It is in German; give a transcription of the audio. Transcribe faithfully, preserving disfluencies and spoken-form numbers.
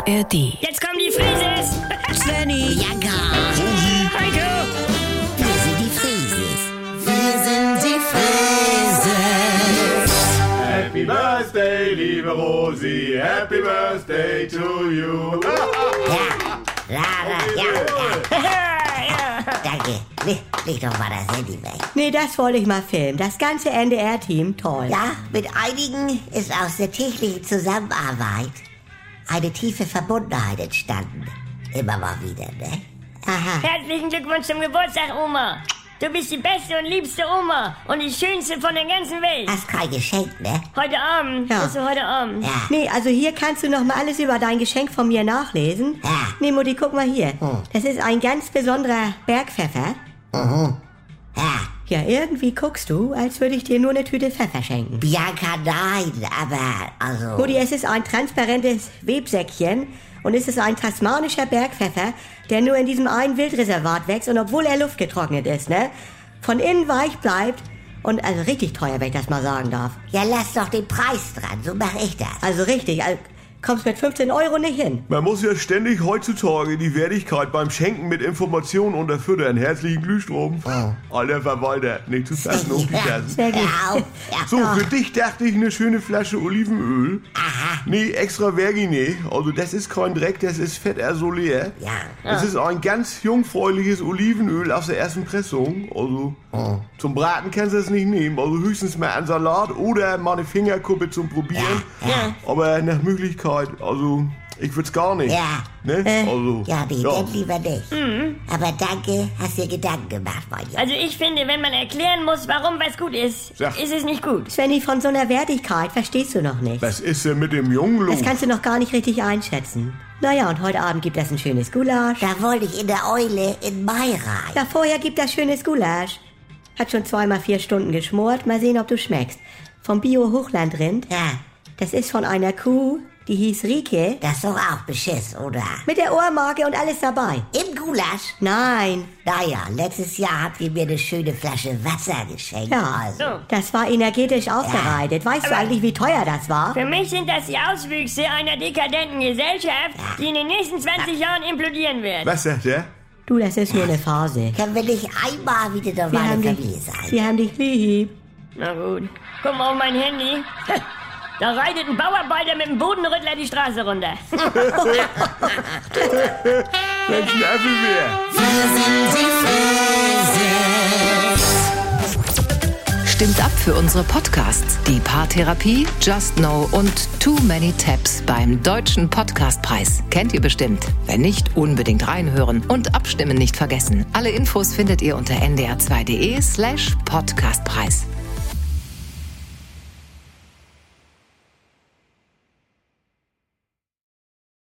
A R D. Jetzt kommen die Frieses! Svenny, Bianca, Heiko! wir sind die Frieses. Wir sind die Frieses. Happy Birthday, liebe Rosi, Happy Birthday to you. Ja, ja, ja, ja. Danke. Leg, leg doch mal das Handy weg. Nee, das wollte ich mal filmen. Das ganze N D R-Team, toll. Ja, mit einigen ist aus der täglichen Zusammenarbeit eine tiefe Verbundenheit entstanden. Immer mal wieder, ne? Aha. Herzlichen Glückwunsch zum Geburtstag, Oma! Du bist die beste und liebste Oma und die schönste von der ganzen Welt. Hast kein Geschenk, ne? Heute Abend, Ja. bist du heute Abend. Ja. Nee, also hier kannst du noch mal alles über dein Geschenk von mir nachlesen. Ja. Nee, Mutti, guck mal hier. Hm. Das ist ein ganz besonderer Bergpfeffer. Mhm. Ja. Ja, irgendwie guckst du, als würde ich dir nur eine Tüte Pfeffer schenken. Bianca, nein, aber, also... Mutti, es ist ein transparentes Websäckchen und es ist ein tasmanischer Bergpfeffer, der nur in diesem einen Wildreservat wächst und obwohl er luftgetrocknet ist, ne, von innen weich bleibt und also richtig teuer, wenn ich das mal sagen darf. Ja, lass doch den Preis dran, so mach ich das. Also richtig, also kommst mit fünfzehn Euro nicht hin. Man muss ja ständig heutzutage die Wertigkeit beim Schenken mit Informationen unterfüttern. Herzlichen Glühstrom. Oh. Alter Verwalter, nicht zu fassen auf die Tassen. Sehr gut. Hör auf. Ja. So, für dich dachte ich eine schöne Flasche Olivenöl. Aha. Nee, extra Vergine. Also das ist kein Dreck, das ist Fett asolär. Ja. Es ist ein ganz jungfräuliches Olivenöl aus der ersten Pressung. Also Oh. zum Braten kannst du es nicht nehmen. Also höchstens mal einen Salat oder mal eine Fingerkuppe zum Probieren. Ja, ja. Aber nach Möglichkeit, also ich würd's gar nicht. Ja. Ne? Äh, Also, Ja, nee, dann lieber nicht. Aber danke, hast dir Gedanken gemacht, mein Junge. Also ich finde, wenn man erklären muss, warum was gut ist, Sag. ist es nicht gut. Svenny, von so einer Wertigkeit verstehst du noch nicht. Was ist denn mit dem Jungen los? Das kannst du noch gar nicht richtig einschätzen. Naja, und heute Abend gibt es ein schönes Gulasch. Da wollte ich in der Eule in Mai rein. Ja, vorher gibt das schönes Gulasch. Hat schon zweimal vier Stunden geschmort. Mal sehen, ob du schmeckst. Vom Bio-Hochlandrind. Ja, Das ist von einer Kuh, die hieß Rike. das ist doch auch Beschiss, oder? Mit der Ohrmarke und alles dabei. Im Gulasch? Nein. Naja, letztes Jahr habt ihr mir eine schöne Flasche Wasser geschenkt. Ja, Also. So. das war energetisch aufbereitet. Weißt du eigentlich, wie teuer das war? Für mich sind das die Auswüchse einer dekadenten Gesellschaft, die in den nächsten zwanzig Jahren implodieren wird. Was sagt er? Du, das ist nur eine Phase. Können wir nicht einmal wieder Wir normale haben Familie dich, sein? wir haben dich lieb. Na gut, guck mal auf mein Handy. Da reitet ein Bauarbeiter mit dem Bodenrüttler die Straße runter. Mensch, Neffelwehr. Stimmt ab für unsere Podcasts. Die Paartherapie, Just Know und Too Many Tabs beim Deutschen Podcastpreis. Kennt ihr bestimmt. Wenn nicht, unbedingt reinhören und abstimmen nicht vergessen. Alle Infos findet ihr unter n d r zwei punkt d e slash Podcastpreis.